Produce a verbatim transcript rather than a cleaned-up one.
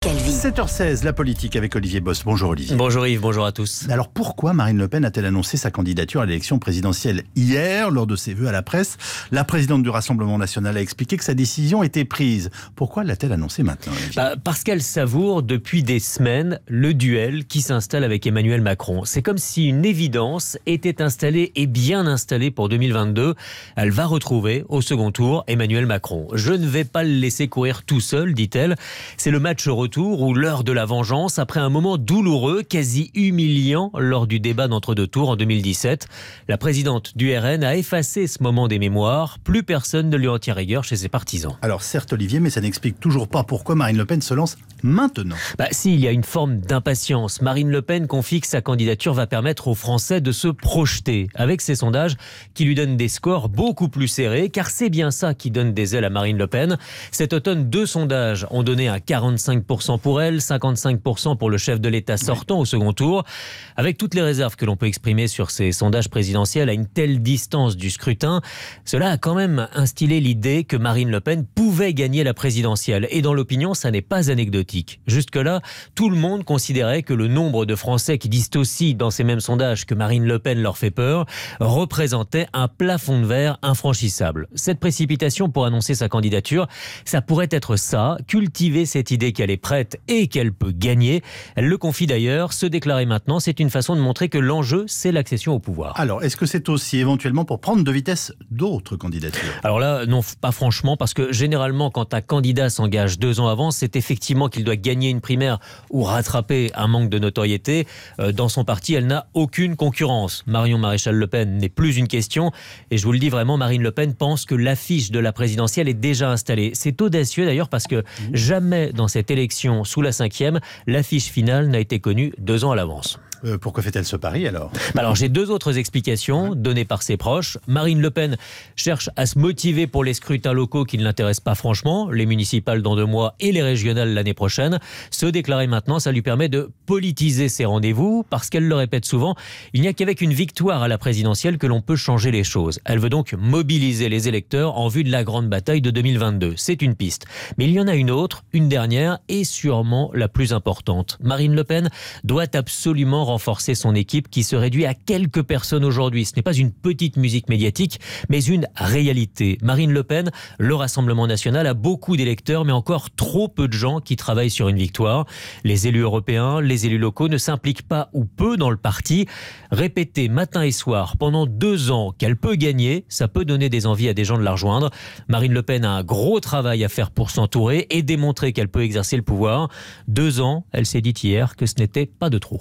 Calvi. sept heures seize, la politique avec Olivier Boss. Bonjour Olivier. Bonjour Yves, bonjour à tous. Alors pourquoi Marine Le Pen a-t-elle annoncé sa candidature à l'élection présidentielle hier lors de ses vœux à la presse? La présidente du Rassemblement national a expliqué que sa décision était prise. Pourquoi l'a-t-elle annoncé maintenant, Olivier? bah, Parce qu'elle savoure depuis des semaines le duel qui s'installe avec Emmanuel Macron. C'est comme si une évidence était installée et bien installée pour deux mille vingt-deux. Elle va retrouver au second tour Emmanuel Macron. Je ne vais pas le laisser courir tout seul, dit-elle. C'est le match retour ou l'heure de la vengeance après un moment douloureux, quasi humiliant lors du débat d'entre-deux tours en deux mille dix-sept. La présidente du R N a effacé ce moment des mémoires. Plus personne ne lui en tient rigueur chez ses partisans. Alors certes Olivier, mais ça n'explique toujours pas pourquoi Marine Le Pen se lance maintenant. Bah, si, il y a une forme d'impatience. Marine Le Pen confie que sa candidature va permettre aux Français de se projeter avec ses sondages qui lui donnent des scores beaucoup plus serrés, car c'est bien ça qui donne des ailes à Marine Le Pen. Cet automne, deux sondages ont donné un quarante-cinq pour cent pour elle, cinquante-cinq pour cent pour le chef de l'État sortant au second tour. Avec toutes les réserves que l'on peut exprimer sur ces sondages présidentiels à une telle distance du scrutin, cela a quand même instillé l'idée que Marine Le Pen pouvait gagner la présidentielle. Et dans l'opinion, ça n'est pas anecdotique. Jusque-là, tout le monde considérait que le nombre de Français qui disent aussi dans ces mêmes sondages que Marine Le Pen leur fait peur représentait un plafond de verre infranchissable. Cette précipitation pour annoncer sa candidature, ça pourrait être ça, cultiver cette idée qu'elle est prête et qu'elle peut gagner. Elle le confie d'ailleurs, se déclarer maintenant, c'est une façon de montrer que l'enjeu, c'est l'accession au pouvoir. Alors, est-ce que c'est aussi éventuellement pour prendre de vitesse d'autres candidatures? Alors là, non, pas franchement, parce que généralement, quand un candidat s'engage deux ans avant, c'est effectivement qu'il doit gagner une primaire ou rattraper un manque de notoriété. Euh, dans son parti, elle n'a aucune concurrence. Marion Maréchal Le Pen n'est plus une question. Et je vous le dis vraiment, Marine Le Pen pense que l'affiche de la présidentielle est déjà installée. C'est audacieux d'ailleurs parce que jamais dans cette élection sous la cinquième, l'affiche finale n'a été connue deux ans à l'avance. Euh, pourquoi fait-elle ce pari alors? Alors j'ai deux autres explications données par ses proches. Marine Le Pen cherche à se motiver pour les scrutins locaux qui ne l'intéressent pas franchement, les municipales dans deux mois et les régionales l'année prochaine. Se déclarer maintenant, ça lui permet de politiser ses rendez-vous parce qu'elle le répète souvent, il n'y a qu'avec une victoire à la présidentielle que l'on peut changer les choses. Elle veut donc mobiliser les électeurs en vue de la grande bataille de deux mille vingt-deux. C'est une piste. Mais il y en a une autre, une dernière et sûrement la plus importante. Marine Le Pen doit absolument renforcer son équipe qui se réduit à quelques personnes aujourd'hui. Ce n'est pas une petite musique médiatique, mais une réalité. Marine Le Pen, le Rassemblement national a beaucoup d'électeurs, mais encore trop peu de gens qui travaillent sur une victoire. Les élus européens, les élus locaux ne s'impliquent pas ou peu dans le parti. Répéter matin et soir pendant deux ans qu'elle peut gagner, ça peut donner des envies à des gens de la rejoindre. Marine Le Pen a un gros travail à faire pour s'entourer et démontrer qu'elle peut exercer le pouvoir. Deux ans, elle s'est dit hier que ce n'était pas de trop.